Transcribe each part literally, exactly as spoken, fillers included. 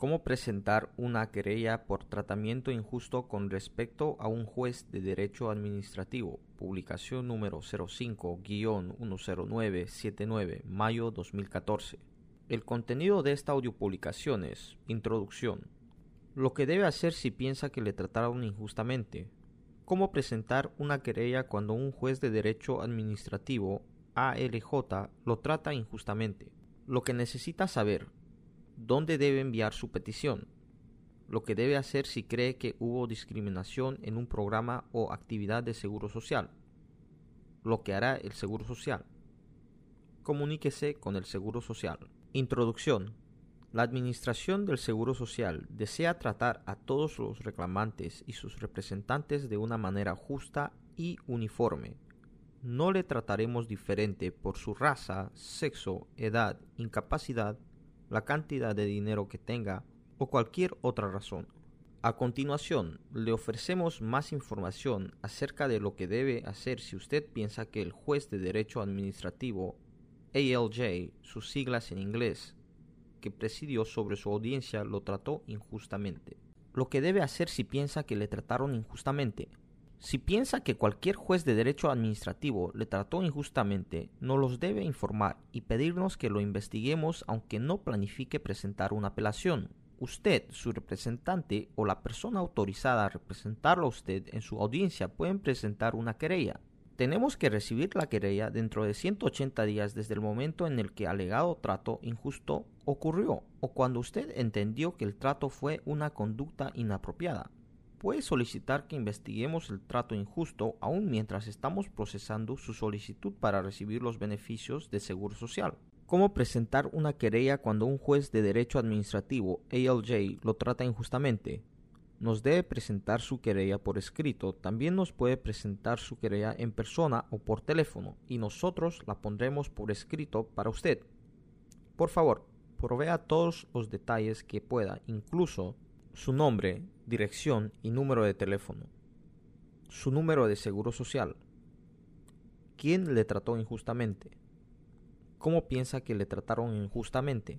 ¿Cómo presentar una querella por tratamiento injusto con respecto a un juez de derecho administrativo? Publicación número cero cinco guión uno cero nueve siete nueve, mayo dos mil catorce. El contenido de esta audiopublicación es: Introducción. Lo que debe hacer si piensa que le trataron injustamente. ¿Cómo presentar una querella cuando un juez de derecho administrativo, A L J, lo trata injustamente? Lo que necesita saber: ¿dónde debe enviar su petición? Lo que debe hacer si cree que hubo discriminación en un programa o actividad de seguro social. Lo que hará el Seguro Social. Comuníquese con el Seguro Social. Introducción. La Administración del Seguro Social desea tratar a todos los reclamantes y sus representantes de una manera justa y uniforme. No le trataremos diferente por su raza, sexo, edad, incapacidad, la cantidad de dinero que tenga o cualquier otra razón. A continuación, le ofrecemos más información acerca de lo que debe hacer si usted piensa que el juez de derecho administrativo, A L J, sus siglas en inglés, que presidió sobre su audiencia lo trató injustamente. Lo que debe hacer si piensa que le trataron injustamente. Si piensa que cualquier juez de derecho administrativo le trató injustamente, nos los debe informar y pedirnos que lo investiguemos aunque no planifique presentar una apelación. Usted, su representante o la persona autorizada a representarlo a usted en su audiencia pueden presentar una querella. Tenemos que recibir la querella dentro de ciento ochenta días desde el momento en el que alegado trato injusto ocurrió o cuando usted entendió que el trato fue una conducta inapropiada. Puede solicitar que investiguemos el trato injusto aún mientras estamos procesando su solicitud para recibir los beneficios de Seguro Social. ¿Cómo presentar una querella cuando un juez de derecho administrativo, A L J, lo trata injustamente? Nos debe presentar su querella por escrito. También nos puede presentar su querella en persona o por teléfono y nosotros la pondremos por escrito para usted. Por favor, provea todos los detalles que pueda, incluso su nombre, dirección y número de teléfono, su número de seguro social, quién le trató injustamente, cómo piensa que le trataron injustamente,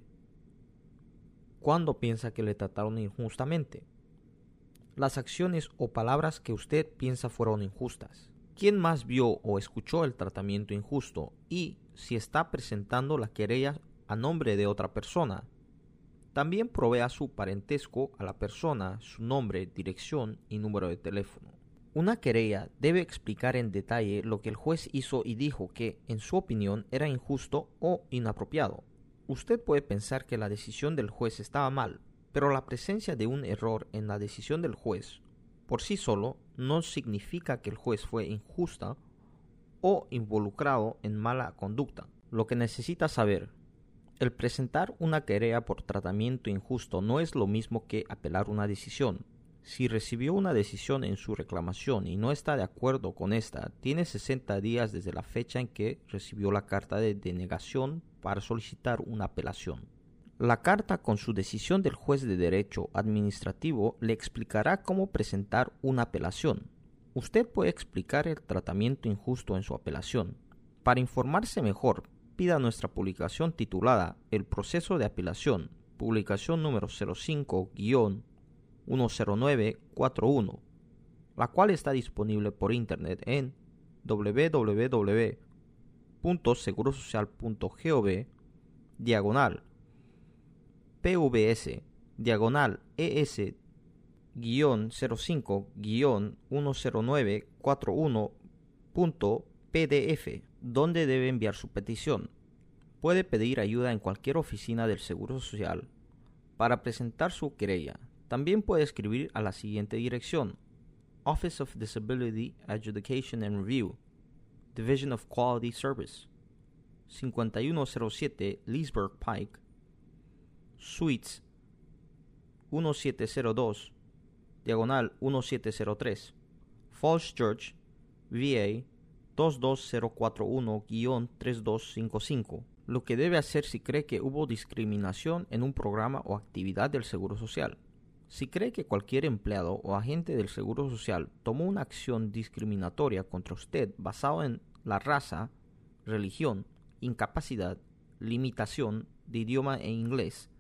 cuándo piensa que le trataron injustamente, las acciones o palabras que usted piensa fueron injustas, quién más vio o escuchó el tratamiento injusto y si está presentando la querella a nombre de otra persona. También provea su parentesco a la persona, su nombre, dirección y número de teléfono. Una querella debe explicar en detalle lo que el juez hizo y dijo que, en su opinión, era injusto o inapropiado. Usted puede pensar que la decisión del juez estaba mal, pero la presencia de un error en la decisión del juez, por sí solo, no significa que el juez fue injusta o involucrado en mala conducta. Lo que necesita saber: el presentar una querella por tratamiento injusto no es lo mismo que apelar una decisión. Si recibió una decisión en su reclamación y no está de acuerdo con esta, tiene sesenta días desde la fecha en que recibió la carta de denegación para solicitar una apelación. La carta con su decisión del juez de derecho administrativo le explicará cómo presentar una apelación. Usted puede explicar el tratamiento injusto en su apelación. Para informarse mejor, pida nuestra publicación titulada El proceso de apelación, publicación número cero cinco guión uno cero nueve cuatro uno, la cual está disponible por internet en w w w punto segurosocial punto gov diagonal pvs diagonal es guión cero cinco guión uno cero nueve cuatro uno punto pdf, donde debe enviar su petición. Puede pedir ayuda en cualquier oficina del Seguro Social para presentar su querella. También puede escribir a la siguiente dirección: Office of Disability Adjudication and Review, Division of Quality Service, cincuenta y uno cero siete Leesburg Pike, Suites diecisiete cero dos, diagonal diecisiete cero tres, Falls Church, V A dos dos cero cuatro uno guión tres dos cinco cinco. Lo que debe hacer si cree que hubo discriminación en un programa o actividad del Seguro Social. Si cree que cualquier empleado o agente del Seguro Social tomó una acción discriminatoria contra usted basado en la raza, religión, incapacidad, limitación de idioma e inglés,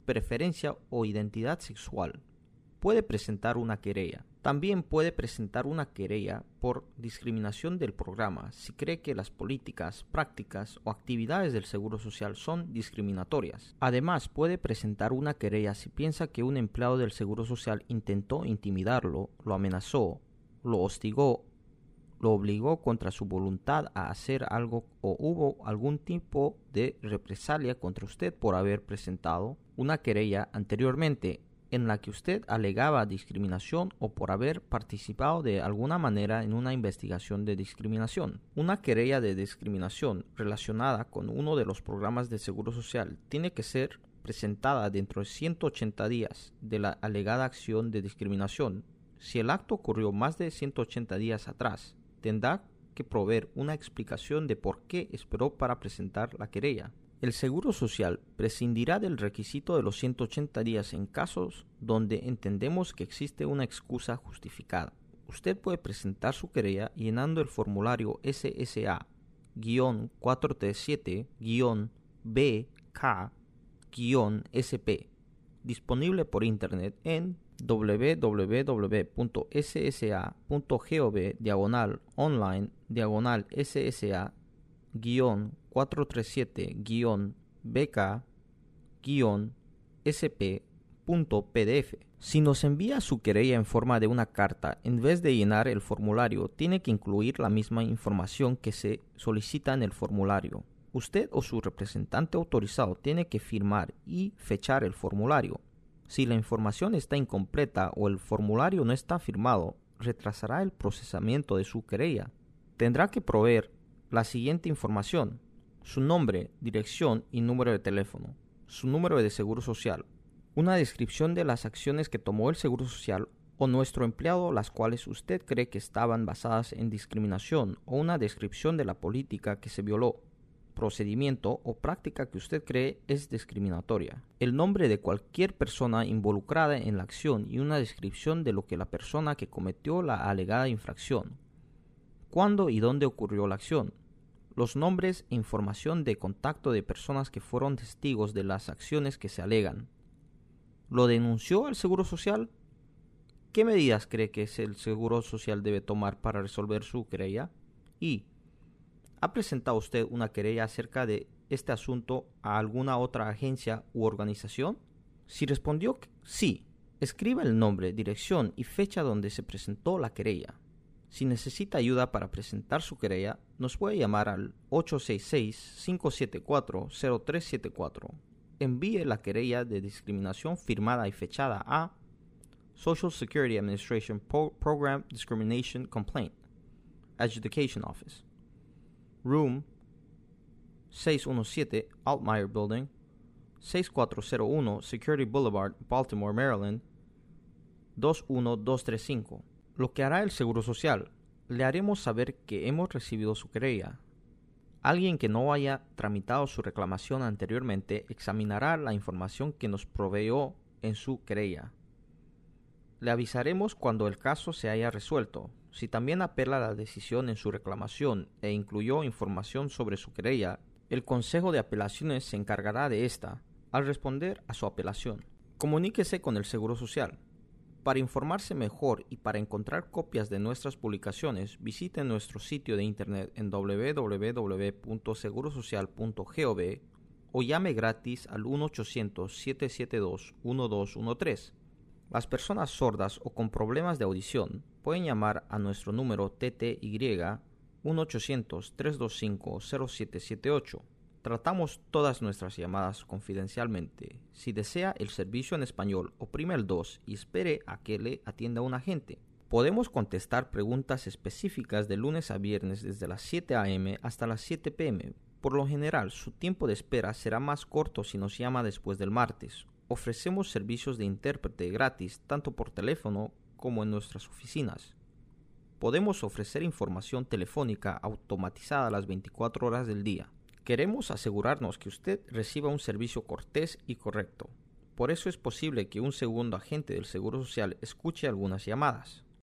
preferencia o identidad sexual, puede presentar una querella. También puede presentar una querella por discriminación del programa si cree que las políticas, prácticas o actividades del Seguro Social son discriminatorias. Además, puede presentar una querella si piensa que un empleado del Seguro Social intentó intimidarlo, lo amenazó, lo hostigó, lo obligó contra su voluntad a hacer algo o hubo algún tipo de represalia contra usted por haber presentado una querella anteriormente en la que usted alegaba discriminación o por haber participado de alguna manera en una investigación de discriminación. Una querella de discriminación relacionada con uno de los programas de Seguro Social tiene que ser presentada dentro de ciento ochenta días de la alegada acción de discriminación. Si el acto ocurrió más de ciento ochenta días atrás, tendrá que proveer una explicación de por qué esperó para presentar la querella. El Seguro Social prescindirá del requisito de los ciento ochenta días en casos donde entendemos que existe una excusa justificada. Usted puede presentar su querella llenando el formulario S S A cuatro tres siete B K S P disponible por internet en w w w punto s s a punto gov diagonal online diagonal S S A cuatro tres siete B K S P punto P D F. Si nos envía su querella en forma de una carta, en vez de llenar el formulario, tiene que incluir la misma información que se solicita en el formulario. Usted o su representante autorizado tiene que firmar y fechar el formulario. Si la información está incompleta o el formulario no está firmado, retrasará el procesamiento de su querella. Tendrá que proveer la siguiente información: su nombre, dirección y número de teléfono, su número de seguro social, una descripción de las acciones que tomó el Seguro Social o nuestro empleado, las cuales usted cree que estaban basadas en discriminación, o una descripción de la política que se violó, procedimiento o práctica que usted cree es discriminatoria, el nombre de cualquier persona involucrada en la acción y una descripción de lo que la persona que cometió la alegada infracción, cuándo y dónde ocurrió la acción, los nombres e información de contacto de personas que fueron testigos de las acciones que se alegan. ¿Lo denunció al Seguro Social? ¿Qué medidas cree que el Seguro Social debe tomar para resolver su querella? Y ¿ha presentado usted una querella acerca de este asunto a alguna otra agencia u organización? Si respondió que sí, escriba el nombre, dirección y fecha donde se presentó la querella. Si necesita ayuda para presentar su querella, nos puede llamar al ocho seis seis, cinco siete cuatro, cero tres siete cuatro. Envíe la querella de discriminación firmada y fechada a Social Security Administration Pro- Program Discrimination Complaint, Adjudication Office, Room seiscientos diecisiete, Altmeyer Building, sesenta y cuatro cero uno Security Boulevard, Baltimore, Maryland, dos uno dos tres cinco. Lo que hará el Seguro Social: le haremos saber que hemos recibido su querella. Alguien que no haya tramitado su reclamación anteriormente examinará la información que nos proveyó en su querella. Le avisaremos cuando el caso se haya resuelto. Si también apela la decisión en su reclamación e incluyó información sobre su querella, el Consejo de Apelaciones se encargará de esta al responder a su apelación. Comuníquese con el Seguro Social. Para informarse mejor y para encontrar copias de nuestras publicaciones, visite nuestro sitio de internet en w w w punto seguro social punto gov o llame gratis al uno ochocientos, siete siete dos, uno dos uno tres. Las personas sordas o con problemas de audición pueden llamar a nuestro número T T Y uno ochocientos, tres dos cinco, cero siete siete ocho. Tratamos todas nuestras llamadas confidencialmente. Si desea el servicio en español, oprime el dos y espere a que le atienda un agente. Podemos contestar preguntas específicas de lunes a viernes desde las siete a eme hasta las siete pe eme. Por lo general, su tiempo de espera será más corto si nos llama después del martes. Ofrecemos servicios de intérprete gratis tanto por teléfono como en nuestras oficinas. Podemos ofrecer información telefónica automatizada las veinticuatro horas del día. Queremos asegurarnos que usted reciba un servicio cortés y correcto. Por eso es posible que un segundo agente del Seguro Social escuche algunas llamadas.